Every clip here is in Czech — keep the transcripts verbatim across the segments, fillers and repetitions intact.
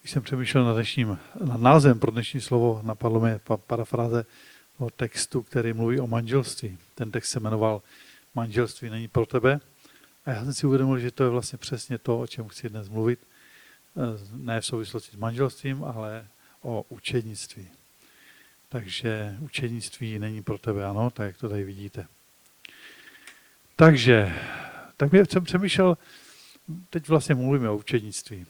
když jsem přemýšlel nad dnešním, nad názvem pro dnešní slovo, napadlo mi parafráze o textu, který mluví o manželství. Ten text se jmenoval Manželství není pro tebe. A já jsem si uvědomil, že to je vlastně přesně to, o čem chci dnes mluvit. Ne v souvislosti s manželstvím, ale o učednictví. Takže učednictví není pro tebe, ano, tak jak to tady vidíte. Takže, tak mě jsem přemýšlel, teď vlastně mluvíme o učednictví.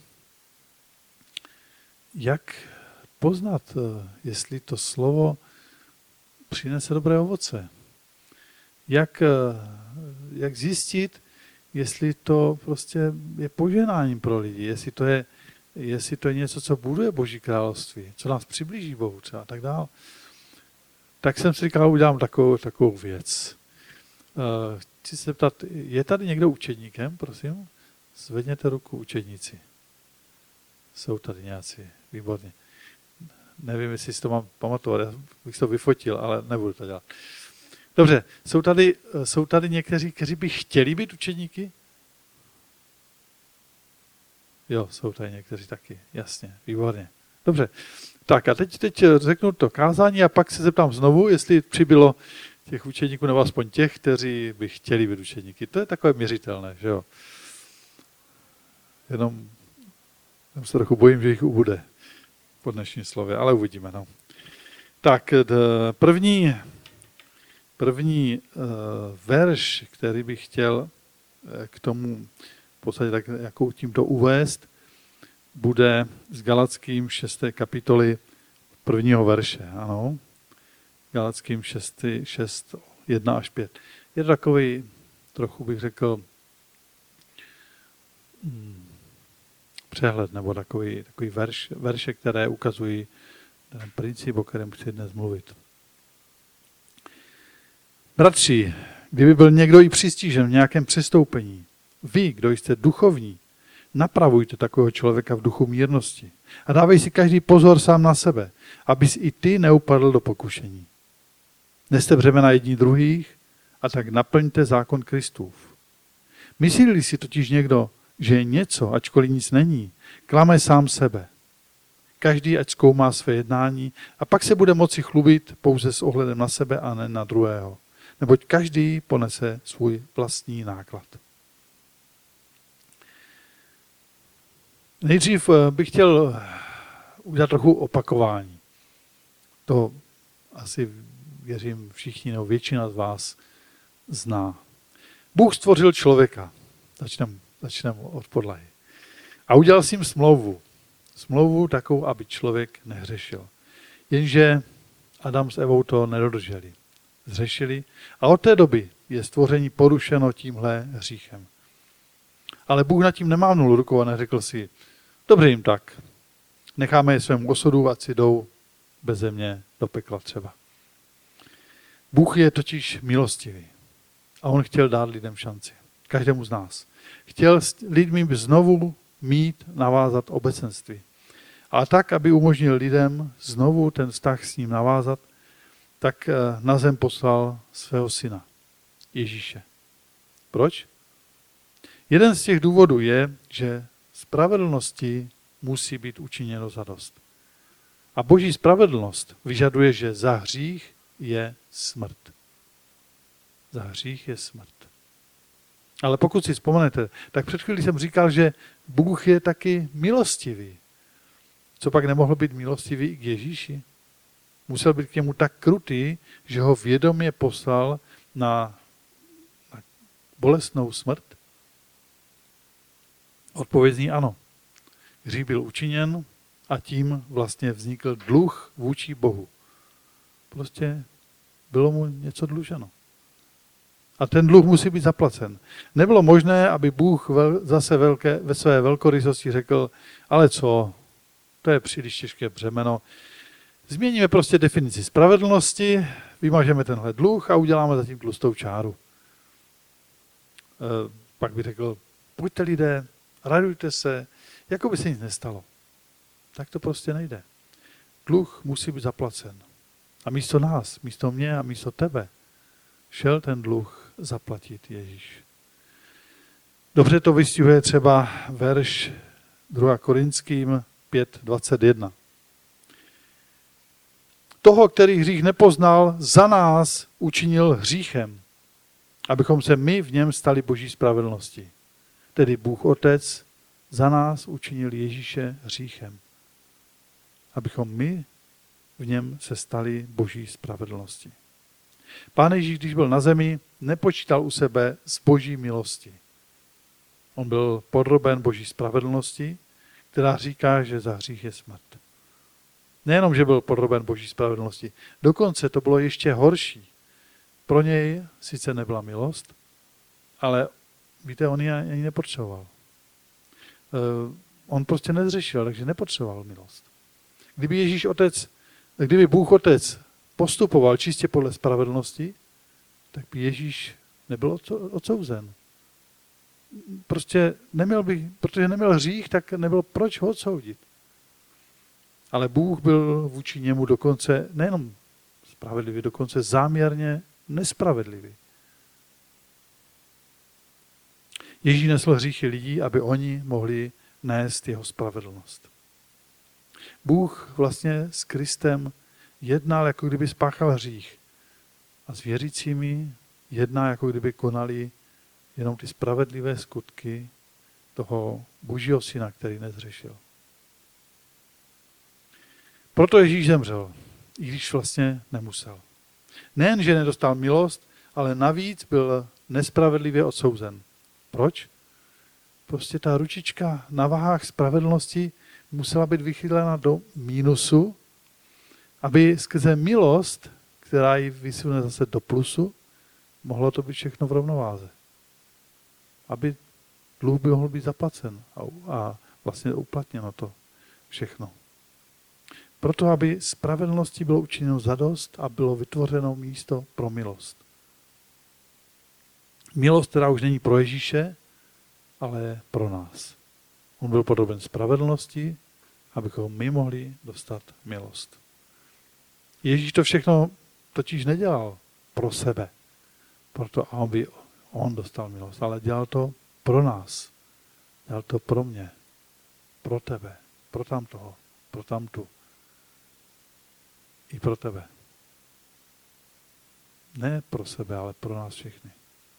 Jak poznat, jestli to slovo přinese dobré ovoce? Jak, jak zjistit, jestli to prostě je poženáním pro lidi, jestli to je, jestli to je něco, co buduje Boží království, co nás přiblíží Bohu třeba a tak dále. Tak jsem si říkal, udělám takovou, takovou věc. Chci se ptat, je tady někdo učedníkem, prosím? Zvedněte ruku učedníci. Jsou tady nějací, výborně. Nevím, jestli si to mám pamatovat, já bych to vyfotil, ale nebudu to dělat. Dobře, jsou tady, jsou tady někteří, kteří by chtěli být učedníky? Jo, jsou tady někteří taky, jasně, výborně. Dobře, tak a teď, teď řeknu to kázání a pak se zeptám znovu, jestli přibylo těch učedníků nebo aspoň těch, kteří by chtěli být učedníky. To je takové měřitelné, že jo. Jenom, jenom se trochu bojím, že jich ubude po dnešním slově, ale uvidíme. No. Tak, první, první uh, verš, který bych chtěl k tomu v podstatě tak jako tímto uvést, bude z Galackým šesté kapitoly prvního verše. Ano. Galackým šest, jedna až pět. Je to takový, trochu bych řekl, hmm, přehled, nebo takový, takový verš, verše, které ukazují ten princip, o kterém chci dnes mluvit. Bratři, kdyby byl někdo i přistižen v nějakém přestoupení, vy, kdo jste duchovní, napravujte takového člověka v duchu mírnosti a dávej si každý pozor sám na sebe, abys i ty neupadl do pokušení. Neste břemena jedni druhých a tak naplňte zákon Kristův. Myslí si totiž někdo, že je něco, ačkoliv nic není, klame sám sebe. Každý ať zkoumá své jednání a pak se bude moci chlubit pouze s ohledem na sebe a ne na druhého. Neboť každý ponese svůj vlastní náklad. Nejdřív bych chtěl udělat trochu opakování. To asi věřím všichni, nebo většina z vás zná. Bůh stvořil člověka. Začneme začnem od podlahy. A udělal s ním smlouvu. Smlouvu takovou, aby člověk nehřešil. Jenže Adam s Evou to nedodrželi. Zřešili a od té doby je stvoření porušeno tímhle hříchem. Ale Bůh nad tím nemávnul rukou a neřekl si, dobře jim tak, necháme je svému osudu, ať si jdou beze mě do pekla třeba. Bůh je totiž milostivý a on chtěl dát lidem šanci. Každému z nás. Chtěl s lidmi znovu mít, navázat obecenství. A tak, aby umožnil lidem znovu ten vztah s ním navázat, tak na zem poslal svého syna, Ježíše. Proč? Jeden z těch důvodů je, že spravedlnosti musí být učiněno zadost. A boží spravedlnost vyžaduje, že za hřích je smrt. Za hřích je smrt. Ale pokud si vzpomenete, tak před chvílí jsem říkal, že Bůh je taky milostivý. Co pak nemohl být milostivý i k Ježíši? Musel být k němu tak krutý, že ho vědomě poslal na, na bolestnou smrt? Odpověď zní ano. Hřích byl učiněn a tím vlastně vznikl dluh vůči Bohu. Prostě bylo mu něco dluženo. A ten dluh musí být zaplacen. Nebylo možné, aby Bůh zase velké, ve své velkorysosti řekl, ale co, to je příliš těžké břemeno. Změníme prostě definici spravedlnosti, vymažeme tenhle dluh a uděláme zatím tlustou čáru. E, pak by řekl, pojďte lidé, radujte se, jako by se nic nestalo. Tak to prostě nejde. Dluh musí být zaplacen. A místo nás, místo mě a místo tebe šel ten dluh zaplatit Ježíš. Dobře to vystihuje třeba verš druhá Korinským pět dvacet jedna. Toho, který hřích nepoznal, za nás učinil hříchem, abychom se my v něm stali Boží spravedlnosti. Tedy Bůh Otec za nás učinil Ježíše hříchem, abychom my v něm se stali Boží spravedlnosti. Pán Ježíš, když byl na zemi, nepočítal u sebe z Boží milosti. On byl podroben Boží spravedlnosti, která říká, že za hřích je smrt. Nejenom, že byl podroben Boží spravedlnosti, dokonce to bylo ještě horší. Pro něj sice nebyla milost, ale víte, on ji ani nepotřeboval. On prostě nezřešil, takže nepotřeboval milost. Kdyby Ježíš Otec, kdyby Bůh Otec postupoval čistě podle spravedlnosti, tak by Ježíš nebyl odsouzen. Prostě neměl by, protože neměl hřích, tak nebyl proč ho odsoudit. Ale Bůh byl vůči němu dokonce nejenom spravedlivý, dokonce záměrně nespravedlivý. Ježíš nesl hříchy lidí, aby oni mohli nést jeho spravedlnost. Bůh vlastně s Kristem jednal, jako kdyby spáchal hřích. A s věřícími jedná, jako kdyby konali jenom ty spravedlivé skutky toho Božího syna, který nezřešil. Proto Ježíš zemřel, i když vlastně nemusel. Nejen, že nedostal milost, ale navíc byl nespravedlivě odsouzen. Proč? Prostě ta ručička na vahách spravedlnosti musela být vychylena do mínusu, aby skrze milost, která ji vysune zase do plusu, mohlo to být všechno v rovnováze. Aby dluh by mohl být zaplacen a, a vlastně uplatněno to všechno. Proto, aby spravedlnosti bylo učiněno zadost a bylo vytvořeno místo pro milost. Milost, která už není pro Ježíše, ale pro nás. On byl podroben spravedlnosti, abychom my mohli dostat milost. Ježíš to všechno totiž nedělal pro sebe, proto aby on dostal milost, ale dělal to pro nás. Dělal to pro mě, pro tebe, pro tamtoho, pro tamtu. I pro tebe. Ne pro sebe, ale pro nás všechny.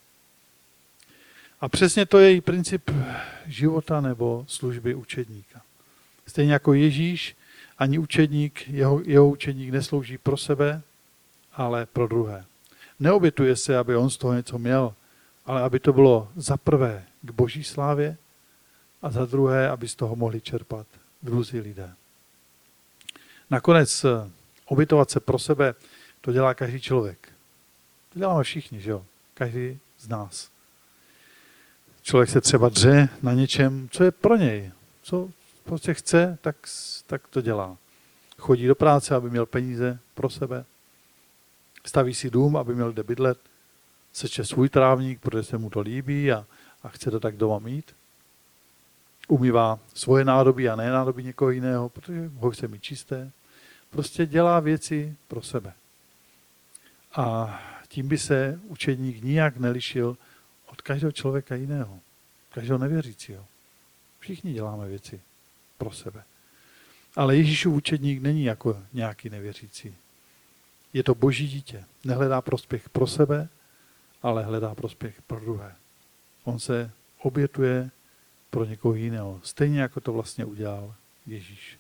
A přesně to je i princip života nebo služby učedníka. Stejně jako Ježíš, ani učedník, jeho, jeho učedník neslouží pro sebe, ale pro druhé. Neobětuje se, aby on z toho něco měl, ale aby to bylo za prvé k Boží slávě a za druhé, aby z toho mohli čerpat druzí lidé. Nakonec obětovat se pro sebe, to dělá každý člověk. To děláme všichni, že jo? Každý z nás. Člověk se třeba dře na něčem, co je pro něj. Co prostě chce, tak, tak to dělá. Chodí do práce, aby měl peníze pro sebe. Staví si dům, aby měl kde bydlet. Seče svůj trávník, protože se mu to líbí a, a chce to tak doma mít. Umývá svoje nádobí a ne nádobí někoho jiného, protože ho chce mít čisté. Prostě dělá věci pro sebe. A tím by se učedník nijak nelišil od každého člověka jiného, každého nevěřícího. Všichni děláme věci pro sebe. Ale Ježíšův učedník není jako nějaký nevěřící. Je to Boží dítě. Nehledá prospěch pro sebe, ale hledá prospěch pro druhé. On se obětuje pro někoho jiného. Stejně jako to vlastně udělal Ježíš.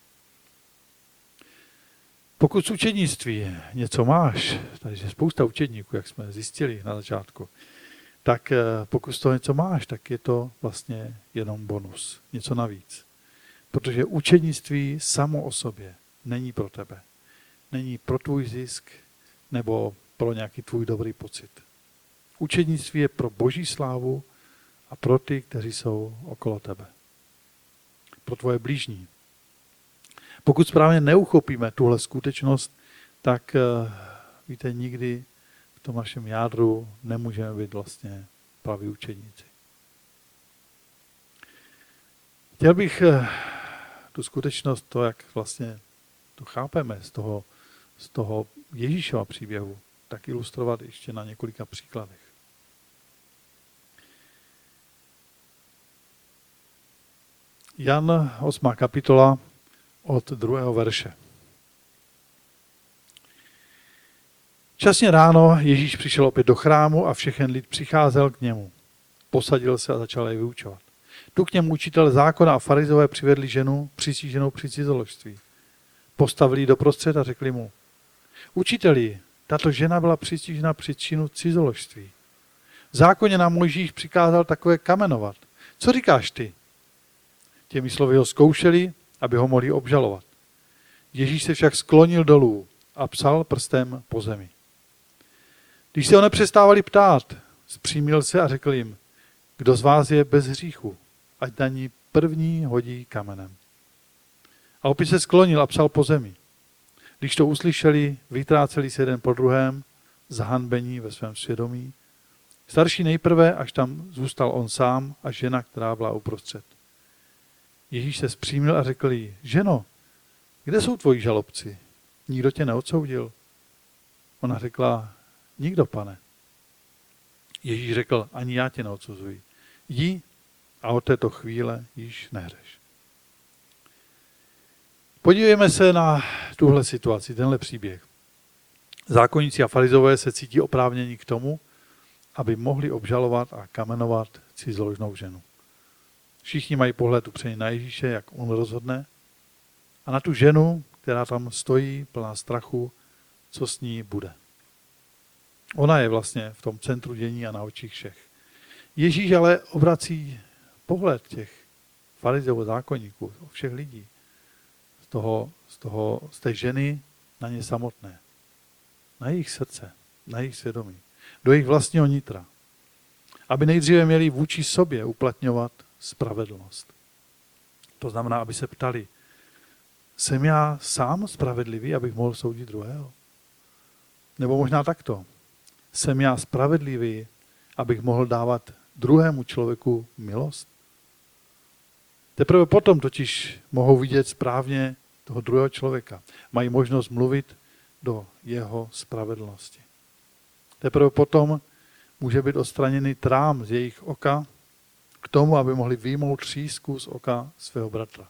Pokud z učednictví něco máš, takže spousta učedníků, jak jsme zjistili na začátku, tak pokud z toho něco máš, tak je to vlastně jenom bonus, něco navíc. Protože učednictví samo o sobě není pro tebe. Není pro tvůj zisk nebo pro nějaký tvůj dobrý pocit. Učednictví je pro Boží slávu a pro ty, kteří jsou okolo tebe. Pro tvoje blížní. Pokud správně neuchopíme tuhle skutečnost, tak víte, nikdy v tom našem jádru nemůžeme být vlastně praví učedníci. Chtěl bych tu skutečnost, to, jak vlastně to chápeme z toho, z toho Ježíšova příběhu, tak ilustrovat ještě na několika příkladech. Jan osmá kapitola od druhého verše. Časně ráno Ježíš přišel opět do chrámu a všechen lid přicházel k němu. Posadil se a začal je vyučovat. Tu k němu učitel zákona a farizové přivedli ženu přistíženou při cizoložství. Postavili ji doprostřed a řekli mu: Učiteli, tato žena byla přistižena při činu cizoložství. V zákoně nám Mojžíš přikázal takové kamenovat. Co říkáš ty? Těmi slovy ho zkoušeli, aby ho mohli obžalovat. Ježíš se však sklonil dolů a psal prstem po zemi. Když se ho nepřestávali ptát, zpřímil se a řekl jim: Kdo z vás je bez hříchu, ať na ní první hodí kamenem. A opět se sklonil a psal po zemi. Když to uslyšeli, vytráceli se jeden po druhém, zahanbení ve svém svědomí. Starší nejprve, až tam zůstal on sám a žena, která byla uprostřed. Ježíš se zpřímil a řekl jí: Ženo, kde jsou tvoji žalobci? Nikdo tě neodsoudil? Ona řekla: Nikdo, pane. Ježíš řekl: Ani já tě neodsuzuji. Jdi a od této chvíle již nehřeš. Podívejme se na tuhle situaci, tenhle příběh. Zákonníci a farizové se cítí oprávněni k tomu, aby mohli obžalovat a kamenovat cizoložnou ženu. Všichni mají pohled upřený na Ježíše, jak on rozhodne, a na tu ženu, která tam stojí plná strachu, co s ní bude. Ona je vlastně v tom centru dění a na očích všech. Ježíš ale obrací pohled těch farizeů, zákonníků, všech lidí, z, toho, z, toho, z té ženy na ně samotné, na jejich srdce, na jejich svědomí, do jejich vlastního nitra, aby nejdříve měli vůči sobě uplatňovat spravedlnost. To znamená, aby se ptali: Jsem já sám spravedlivý, abych mohl soudit druhého? Nebo možná takto: Jsem já spravedlivý, abych mohl dávat druhému člověku milost? Teprve potom totiž mohou vidět správně toho druhého člověka. Mají možnost mluvit do jeho spravedlnosti. Teprve potom může být odstraněný trám z jejich oka k tomu, aby mohli vyjmout třísku z oka svého bratra.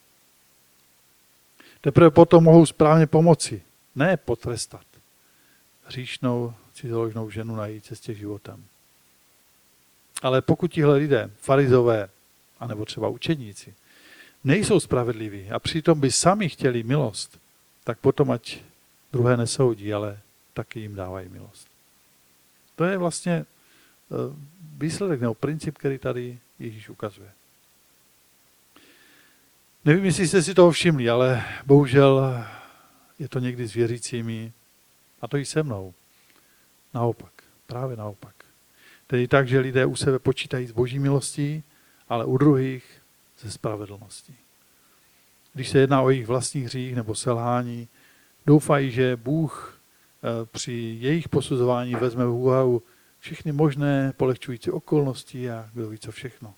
Teprve potom mohou správně pomoci, ne potrestat hříšnou cizoložnou ženu na její cestě životem. Ale pokud tihle lidé, farizové, anebo třeba učedníci, nejsou spravedliví a přitom by sami chtěli milost, tak potom ať druhé nesoudí, ale taky jim dávají milost. To je vlastně výsledek nebo princip, který tady Ježíš ukazuje. Nevím, jestli jste si toho všimli, ale bohužel je to někdy s věřícími, a to i se mnou. Naopak, právě naopak. Tedy tak, že lidé u sebe počítají s boží milostí, ale u druhých ze spravedlností. Když se jedná o jejich vlastních hřích nebo selhání, doufají, že Bůh při jejich posuzování vezme v úvahu všechny možné polehčující okolnosti a kdo ví co všechno.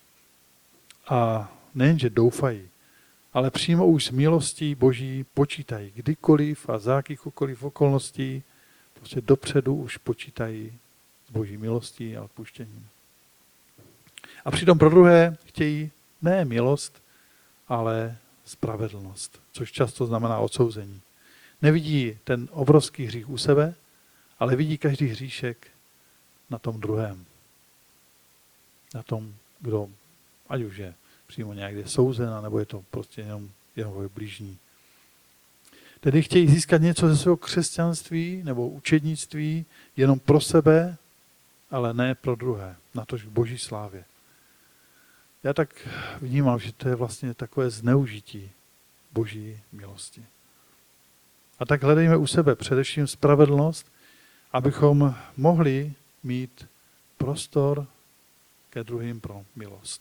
A nejenže doufají, ale přímo už s milostí boží počítají kdykoliv a za jakýchkoliv okolností, prostě dopředu už počítají s boží milostí a odpuštěním. A přitom pro druhé chtějí ne milost, ale spravedlnost, což často znamená odsouzení. Nevidí ten obrovský hřích u sebe, ale vidí každý hříšek na tom druhém. Na tom, kdo, ať už je přímo někde souzen, nebo je to prostě jenom jeho blížní. Tedy chtějí získat něco ze svého křesťanství nebo učednictví jenom pro sebe, ale ne pro druhé, natož k boží slávě. Já tak vnímám, že to je vlastně takové zneužití boží milosti. A tak hledejme u sebe především spravedlnost, abychom mohli mít prostor ke druhým pro milost.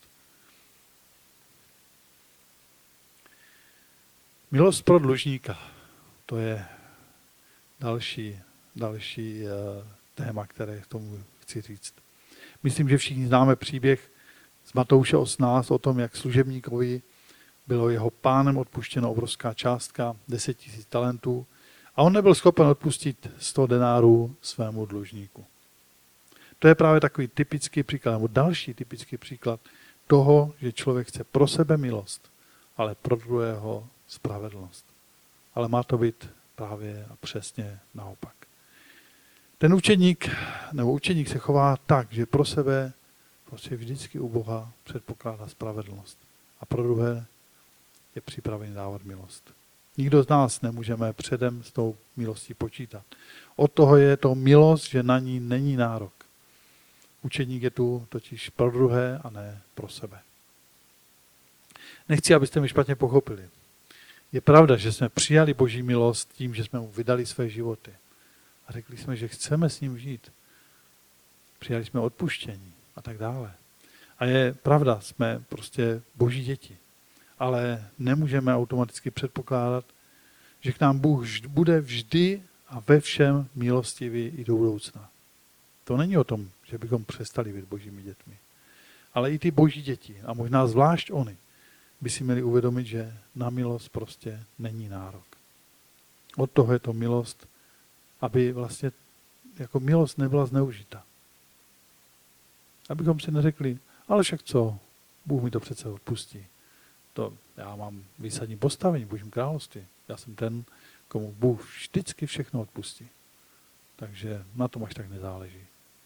Milost pro dlužníka, to je další, další uh, téma, které k tomu chci říct. Myslím, že všichni známe příběh z Matouše osmnáct o tom, jak služebníkovi bylo jeho pánem odpuštěno obrovská částka, deset tisíc talentů, a on nebyl schopen odpustit sto denárů svému dlužníku. To je právě takový typický příklad, nebo další typický příklad toho, že člověk chce pro sebe milost, ale pro druhého spravedlnost. Ale má to být právě a přesně naopak. Ten učeník, nebo učeník se chová tak, že pro sebe prostě vždycky u Boha předpokládá spravedlnost. A pro druhé je připravený dávat milost. Nikdo z nás nemůžeme předem s tou milostí počítat. Od toho je to milost, že na ní není nárok. Učeník je tu totiž pro druhé a ne pro sebe. Nechci, abyste mi špatně pochopili. Je pravda, že jsme přijali Boží milost tím, že jsme mu vydali své životy. A řekli jsme, že chceme s ním žít. Přijali jsme odpuštění a tak dále. A je pravda, jsme prostě Boží děti. Ale nemůžeme automaticky předpokládat, že k nám Bůh bude vždy a ve všem milostivý i do budoucna. To není o tom, že bychom přestali být Božími dětmi. Ale i ty Boží děti, a možná zvlášť oni, by si měli uvědomit, že na milost prostě není nárok. Od toho je to milost, aby vlastně jako milost nebyla zneužita. Abychom si neřekli, ale však co, Bůh mi to přece odpustí. To já mám výsadní postavení v Božím království. Já jsem ten, komu Bůh vždycky všechno odpustí. Takže na tom až tak nezáleží.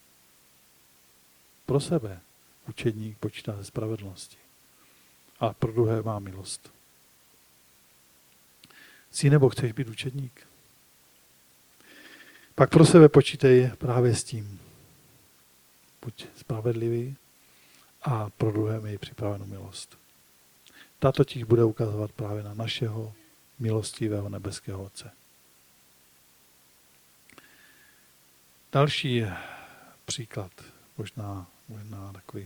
Pro sebe učedník počítá ze spravedlnosti. A pro druhé má milost. Jsi nebo chceš být učedník? Pak pro sebe počítej právě s tím. Buď spravedlivý a pro druhé měj připravenou milost. Ta totiž bude ukazovat právě na našeho milostivého nebeského Otce. Další příklad, možná, možná takový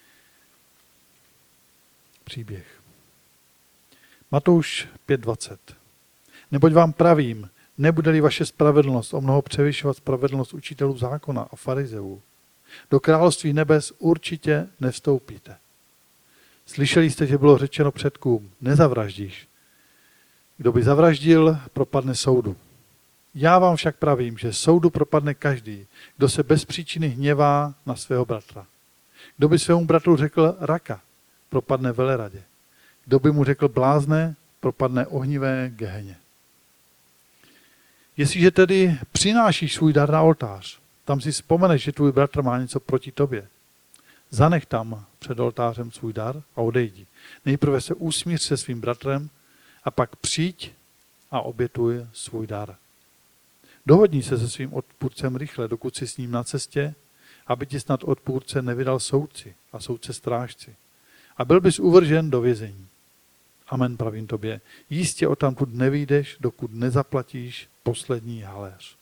příběh. Matouš pět dvacet. Neboť vám pravím, nebude-li vaše spravedlnost o mnoho převyšovat spravedlnost učitelů zákona a farizeů, do království nebes určitě nevstoupíte. Slyšeli jste, že bylo řečeno předkům, nezavraždíš. Kdo by zavraždil, propadne soudu. Já vám však pravím, že soudu propadne každý, kdo se bez příčiny hněvá na svého bratra. Kdo by svému bratru řekl raka, propadne veleradě. Kdo by mu řekl blázne, propadne ohnivé geheně. Jestliže tedy přinášíš svůj dar na oltář, tam si vzpomeneš, že tvůj bratr má něco proti tobě. Zanech tam před oltářem svůj dar a odejdi. Nejprve se usmíř se svým bratrem a pak přijď a obětuj svůj dar. Dohodni se se svým odpůrcem rychle, dokud jsi s ním na cestě, aby ti snad odpůrce nevydal soudci a soudce strážci. A byl bys uvržen do vězení. Amen, pravím tobě. Jistě odtamtud nevyjdeš, dokud nezaplatíš poslední haléř.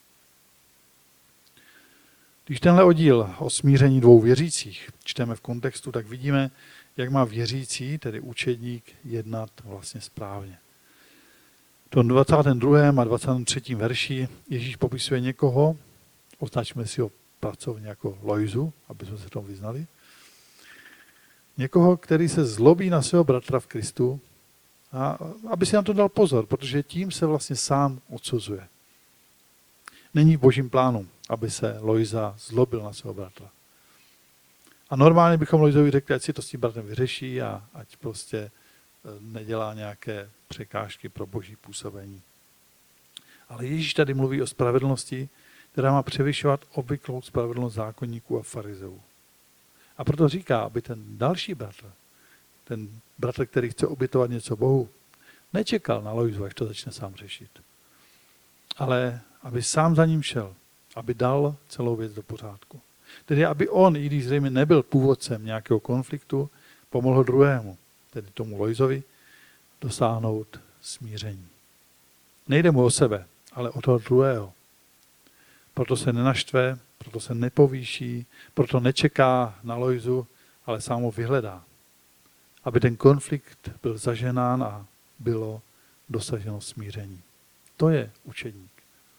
Když tenhle oddíl o smíření dvou věřících čteme v kontextu, tak vidíme, jak má věřící, tedy učedník, jednat vlastně správně. V tom dvacátém druhém a dvacátém třetím verši Ježíš popisuje někoho, označme si ho pracovně jako Lojzu, aby jsme se tomu vyznali, někoho, který se zlobí na svého bratra v Kristu, a aby si na to dal pozor, protože tím se vlastně sám odsuzuje. Není v Božím plánu, aby se Lojza zlobil na svého bratra. A normálně bychom Lojzovi řekli, ať si to s tím bratrem vyřeší a ať prostě nedělá nějaké překážky pro Boží působení. Ale Ježíš tady mluví o spravedlnosti, která má převyšovat obvyklou spravedlnost zákonníků a farizeů. A proto říká, aby ten další bratr, ten bratr, který chce obětovat něco Bohu, nečekal na Lojzu, až to začne sám řešit. Ale aby sám za ním šel, aby dal celou věc do pořádku. Tedy aby on, i když zřejmě nebyl původcem nějakého konfliktu, pomohl druhému, tedy tomu Lojzovi, dosáhnout smíření. Nejde mu o sebe, ale o toho druhého. Proto se nenaštve, proto se nepovýší, proto nečeká na Lojzu, ale sám ho vyhledá. Aby ten konflikt byl zaženán a bylo dosaženo smíření. To je učedník.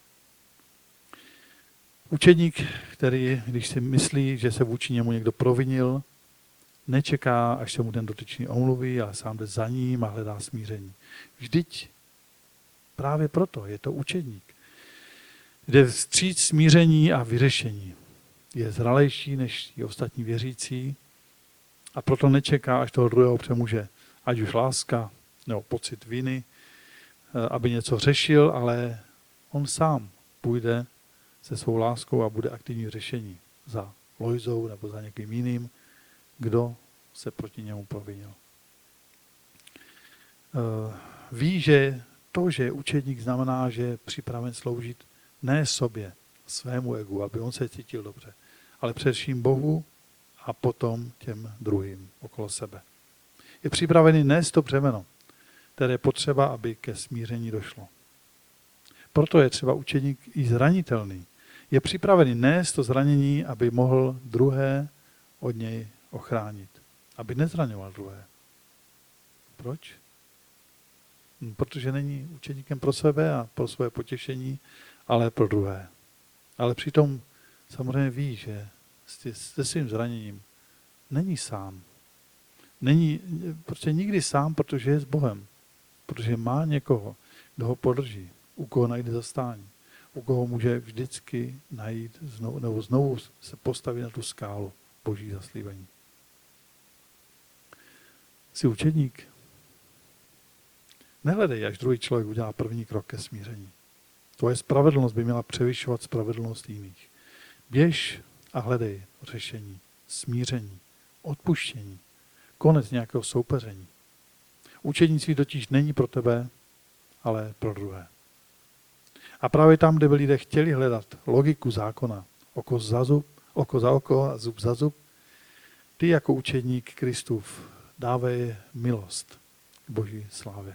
Učedník, který, když si myslí, že se vůči němu někdo provinil, nečeká, až se mu ten dotyčný omluví, ale sám jde za ním a hledá smíření. Vždyť právě proto je to učedník. Jde vstříc smíření a vyřešení. Je zralejší než i ostatní věřící a proto nečeká, až toho druhého přemůže ať už láska, nebo pocit viny, aby něco řešil, ale on sám půjde se svou láskou a bude aktivní v řešení za Lojzou nebo za někým jiným, kdo se proti němu provinil. Ví, že to, že je učedník, znamená, že je připraven sloužit ne sobě, svému egu, aby on se cítil dobře, ale především Bohu a potom těm druhým okolo sebe. Je připravený nést to břemeno, které je potřeba, aby ke smíření došlo. Proto je třeba učedník i zranitelný. Je připravený nést to zranění, aby mohl druhé od něj ochránit. Aby nezraňoval druhé. Proč? Protože není učedníkem pro sebe a pro své potěšení, ale pro druhé. Ale přitom samozřejmě ví, že se svým zraněním není sám. Není prostě nikdy sám, protože je s Bohem. Protože má někoho, kdo ho podrží, u koho najde zastání, u koho může vždycky najít znovu, nebo znovu se postavit na tu skálu Boží zaslíbení. Jsi učedník? Nehledej, až druhý člověk udělá první krok ke smíření. Tvoje spravedlnost by měla převyšovat spravedlnost jiných. Běž a hledej řešení, smíření, odpuštění, konec nějakého soupeření. Učednictví totiž není pro tebe, ale pro druhé. A právě tam, kde by lidé chtěli hledat logiku zákona, oko za zub, oko za oko a zub za zub, ty jako učedník Kristův dávej milost k Boží slávě.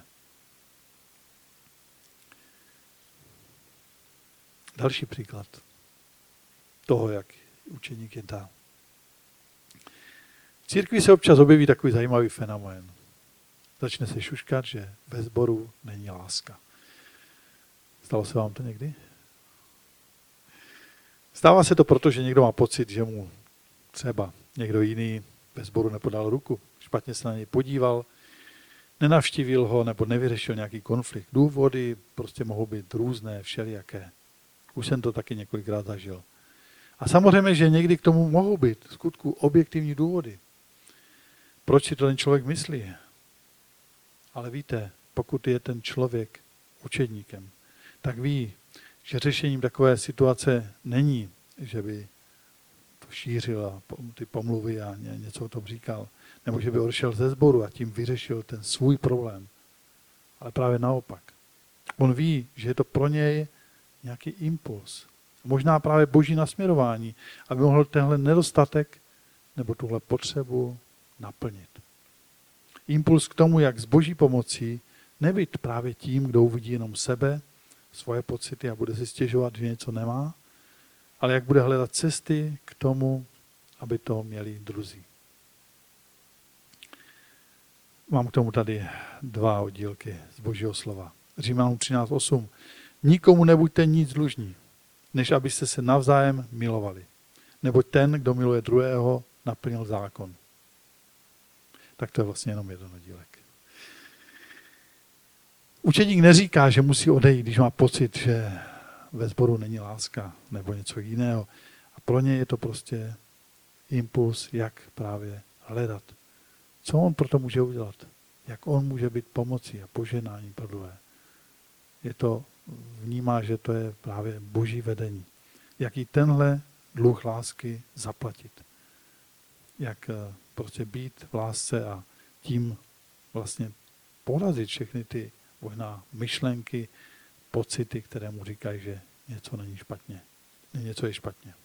Další příklad toho, jak učeník jedná. V církvi se občas objeví takový zajímavý fenomén. Začne se šuškat, že ve sboru není láska. Stalo se vám to někdy? Stává se to proto, že někdo má pocit, že mu třeba někdo jiný ve sboru nepodal ruku, špatně se na něj podíval, nenavštívil ho nebo nevyřešil nějaký konflikt. Důvody prostě mohou být různé, všelijaké. Už jsem to taky několikrát zažil. A samozřejmě, že někdy k tomu mohou být v skutku objektivní důvody. Proč si to ten člověk myslí? Ale víte, pokud je ten člověk učedníkem, tak ví, že řešením takové situace není, že by to šířil a ty pomluvy a něco o tom říkal, nebo že by odešel ze sboru a tím vyřešil ten svůj problém. Ale právě naopak. On ví, že je to pro něj nějaký impuls. Možná právě Boží nasměrování, aby mohl tenhle nedostatek nebo tuhle potřebu naplnit. Impuls k tomu, jak s Boží pomocí nebyt právě tím, kdo uvidí jenom sebe, svoje pocity a bude si stěžovat, že něco nemá, ale jak bude hledat cesty k tomu, aby to měli druzí. Mám k tomu tady dva oddílky z Božího slova. Římanům třináct osm. Nikomu nebuďte nic dlužní, než abyste se navzájem milovali. Neboť ten, kdo miluje druhého, naplnil zákon. Tak to je vlastně jenom jeden oddílek. Učedník neříká, že musí odejít, když má pocit, že ve sboru není láska nebo něco jiného. A pro ně je to prostě impuls, jak právě hledat. Co on proto může udělat? Jak on může být pomocí a poženáním pro druhé? Je to, vnímá, že to je právě Boží vedení. Jak i tenhle dluh lásky zaplatit. Jak prostě být v lásce a tím vlastně porazit všechny ty možná myšlenky, pocity, které mu říkají, že něco není špatně. Něco je špatně.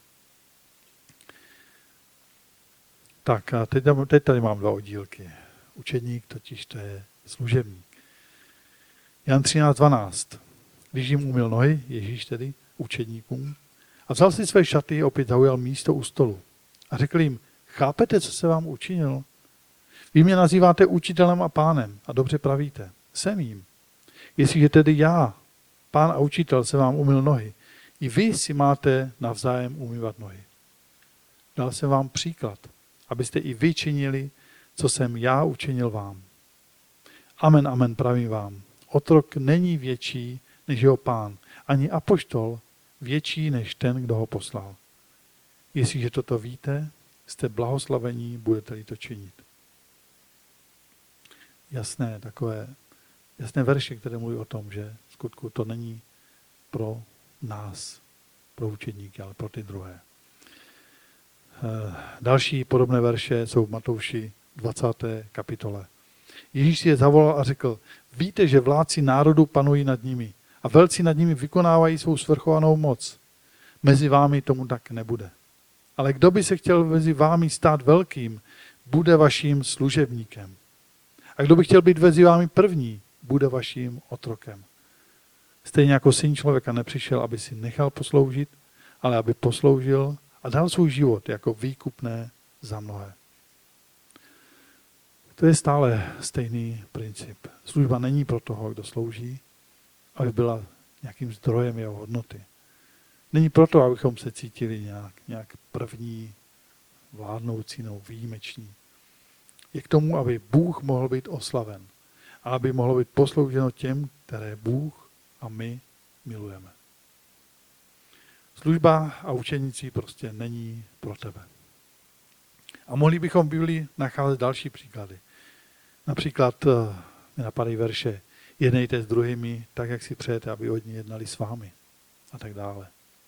Tak a teď, teď tady mám dva oddílky. Učedník totiž to je služebník. Jan třináct dvanáct. Když jim umyl nohy, Ježíš tedy, učedníkům, a vzal si své šaty, opět zaujal místo u stolu. A řekl jim, chápete, co se vám učinil? Vy mě nazýváte učitelem a pánem a dobře pravíte. Jsem jím. Jestliže tedy já, pán a učitel, se vám umyl nohy, i vy si máte navzájem umývat nohy. Dal jsem vám příklad, abyste i vy činili, co jsem já učinil vám. Amen, amen, pravím vám. Otrok není větší než jeho pán, ani apoštol větší než ten, kdo ho poslal. Jestliže toto víte, jste blahoslavení, budete-li to činit. Jasné, takové jasné verše, které mluví o tom, že v skutku to není pro nás, pro učedníky, ale pro ty druhé. Další podobné verše jsou v Matouši dvacáté kapitole. Ježíš si je zavolal a řekl, víte, že vládci národu panují nad nimi a velcí nad nimi vykonávají svou svrchovanou moc. Mezi vámi tomu tak nebude. Ale kdo by se chtěl mezi vámi stát velkým, bude vaším služebníkem. A kdo by chtěl být mezi vámi první, bude vaším otrokem. Stejně jako syn člověka nepřišel, aby si nechal posloužit, ale aby posloužil a dal svůj život jako výkupné za mnohé. To je stále stejný princip. Služba není pro toho, kdo slouží, aby byla nějakým zdrojem jeho hodnoty. Není proto, abychom se cítili nějak, nějak první, vládnoucí nebo výjimeční. Je k tomu, aby Bůh mohl být oslaven a aby mohlo být poslouženo těm, které Bůh a my milujeme. Služba a učenictví prostě není pro tebe. A mohli bychom v Biblii nacházet další příklady. Například mi napadají verše, jednejte s druhými tak, jak si přejete, aby oni jednali s vámi a tak dále.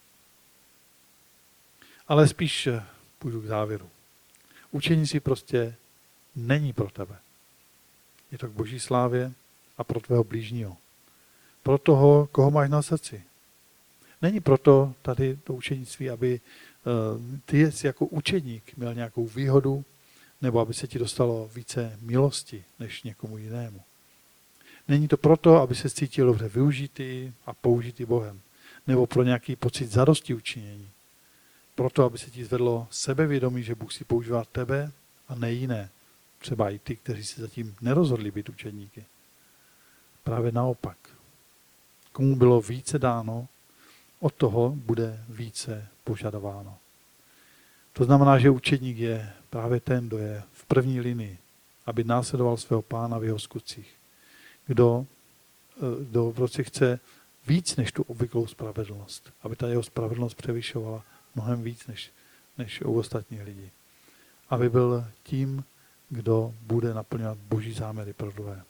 Ale spíš půjdu k závěru. Učenictví prostě není pro tebe. Je to k Boží slávě a pro tvého blížního. Pro toho, koho máš na srdci. Není proto tady to učenictví, aby ty jako učeník měl nějakou výhodu, nebo aby se ti dostalo více milosti než někomu jinému. Není to proto, aby se cítil dobře využitý a použitý Bohem, nebo pro nějaký pocit zadosti učinění. Proto, aby se ti zvedlo sebevědomí, že Bůh si používá tebe a ne jiné. Třeba i ty, kteří se zatím nerozhodli být učeníky. Právě naopak. Komu bylo více dáno, od toho bude více požadováno. To znamená, že učedník je právě ten, kdo je v první linii, aby následoval svého pána v jeho skutcích. Kdo, kdo prostě chce víc než tu obvyklou spravedlnost. Aby ta jeho spravedlnost převyšovala mnohem víc než, než u ostatních lidí. Aby byl tím, kdo bude naplňovat Boží záměry pro druhé.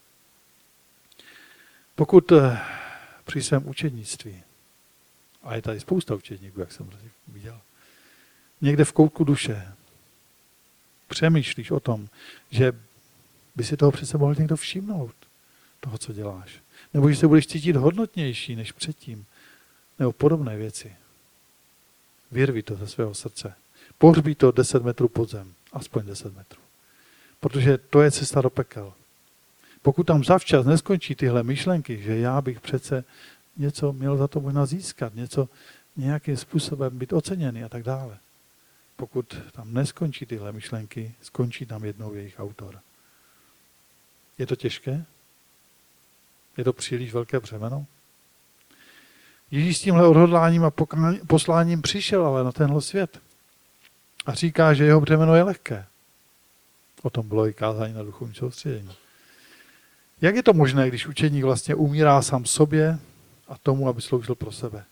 Pokud při svém učednictví, a je tady spousta učedníků, jak jsem viděl, někde v koutku duše přemýšlíš o tom, že by si toho přece mohl někdo všimnout, toho, co děláš. Nebo že se budeš cítit hodnotnější než předtím, nebo podobné věci. Vyrvi to ze svého srdce. Pohřbí to deset metrů pod zem, aspoň deset metrů. Protože to je cesta do pekel. Pokud tam zavčas neskončí tyhle myšlenky, že já bych přece něco měl za to možná získat, něco nějakým způsobem být oceněný a tak dále. Pokud tam neskončí tyhle myšlenky, skončí tam jednou jejich autor. Je to těžké? Je to příliš velké břemeno? Ježíš s tímhle odhodláním a posláním přišel ale na tenhle svět. A říká, že jeho břemeno je lehké. O tom bylo i kázání na duchovním soustředění. Jak je to možné, když učeník vlastně umírá sám sobě a tomu, aby sloužil pro sebe?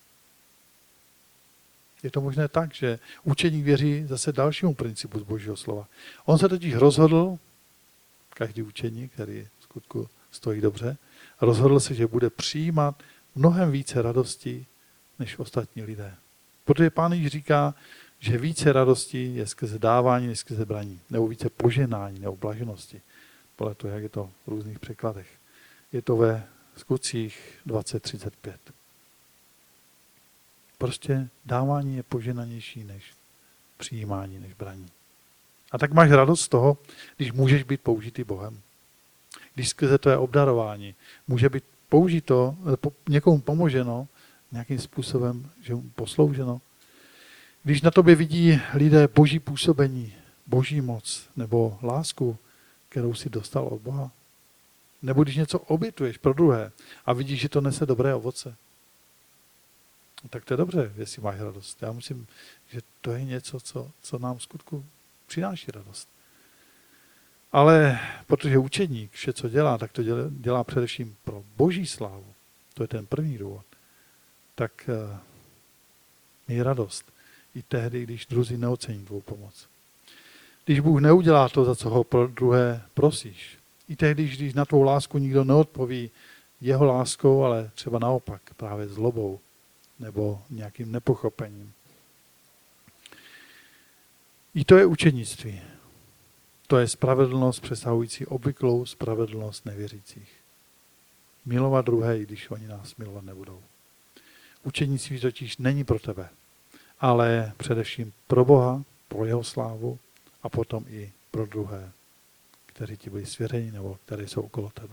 Je to možné tak, že učeník věří zase dalšímu principu z Božího slova. On se totiž rozhodl, každý učeník, který v skutku stojí dobře, rozhodl se, že bude přijímat mnohem více radosti než ostatní lidé. Protože Pán Ježíš říká, že více radosti je skrze dávání než skrze braní, nebo více poženání nebo blaženosti. Podle toho, jak je to v různých překladech. Je to ve Skutcích dvacet třicet pět. Prostě dávání je poženanější než přijímání, než braní. A tak máš radost z toho, když můžeš být použitý Bohem. Když skrze tvé obdarování může být použito, někomu pomoženo nějakým způsobem, že mu poslouženo. Když na tobě vidí lidé Boží působení, Boží moc nebo lásku, kterou si dostal od Boha. Nebo když něco obětuješ pro druhé a vidíš, že to nese dobré ovoce. Tak to je dobře, jestli máš radost. Já myslím, že to je něco, co, co nám v skutku přináší radost. Ale protože učedník vše, co dělá, tak to dělá, dělá především pro Boží slávu. To je ten první důvod. Tak uh, měj radost. I tehdy, když druzí neocení tvou pomoc. Když Bůh neudělá to, za co ho pro druhé prosíš, I tehdy, když na tvou lásku nikdo neodpoví jeho láskou, ale třeba naopak právě zlobou nebo nějakým nepochopením. I to je učednictví. To je spravedlnost přesahující obvyklou spravedlnost nevěřících. Milovat druhé, i když oni nás milovat nebudou. Učednictví totiž není pro tebe, ale především pro Boha, pro jeho slávu a potom i pro druhé, kteří ti byli svěřeni nebo kteří jsou okolo tebe.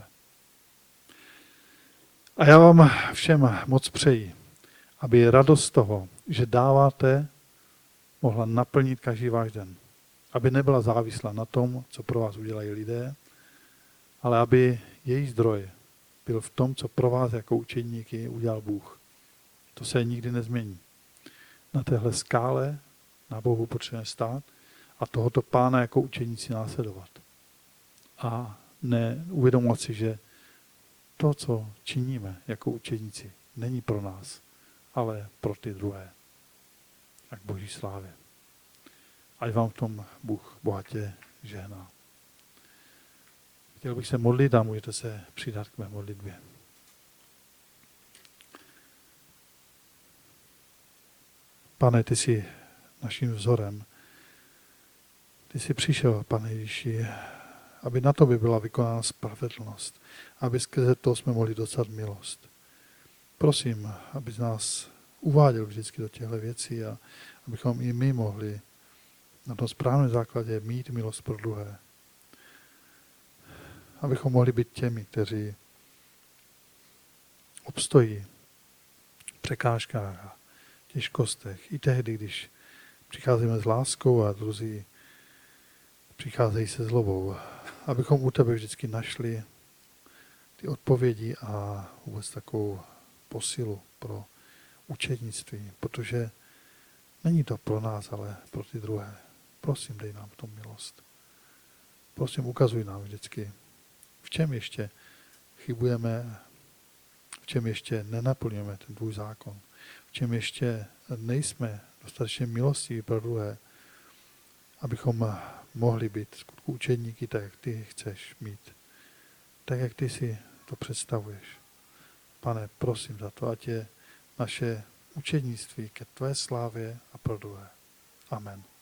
A já vám všem moc přeji, aby radost toho, že dáváte, mohla naplnit každý váš den. Aby nebyla závislá na tom, co pro vás udělají lidé, ale aby její zdroj byl v tom, co pro vás jako učedníky udělal Bůh. To se nikdy nezmění. Na téhle skále na Bohu potřebujeme stát a tohoto Pána jako učeníci následovat. A ne uvědomovat si, že to, co činíme jako učeníci, není pro nás, ale pro ty druhé. A k Boží slávě. Ať vám v tom Bůh bohatě žehná. Chtěl bych se modlit a můžete se přidat k mé modlitbě. Pane, ty jsi naším vzorem. Ty jsi přišel, Pane Ježíši, aby na tobě byla vykonána spravedlnost, aby skrze to jsme mohli dostat milost. Prosím, aby z nás uváděl vždycky do těchto věcí a abychom i my mohli na tom správném základě mít milost pro druhé. Abychom mohli být těmi, kteří obstojí v překážkách a těžkostech. I tehdy, když přicházíme s láskou a druzí přicházejí se zlobou. Abychom u tebe vždycky našli ty odpovědi a vůbec takovou posilu pro učednictví, protože není to pro nás, ale pro ty druhé. Prosím, dej nám v tom milost. Prosím, ukazuj nám vždycky, v čem ještě chybujeme, v čem ještě nenaplňujeme ten tvůj zákon, v čem ještě nejsme dostatečně milostiví pro druhé, abychom mohli být skutku učedníky tak, jak ty chceš mít. Tak, jak ty si to představuješ. Pane, prosím za to, ať je naše učednictví ke tvé slávě a pro druhé. Amen.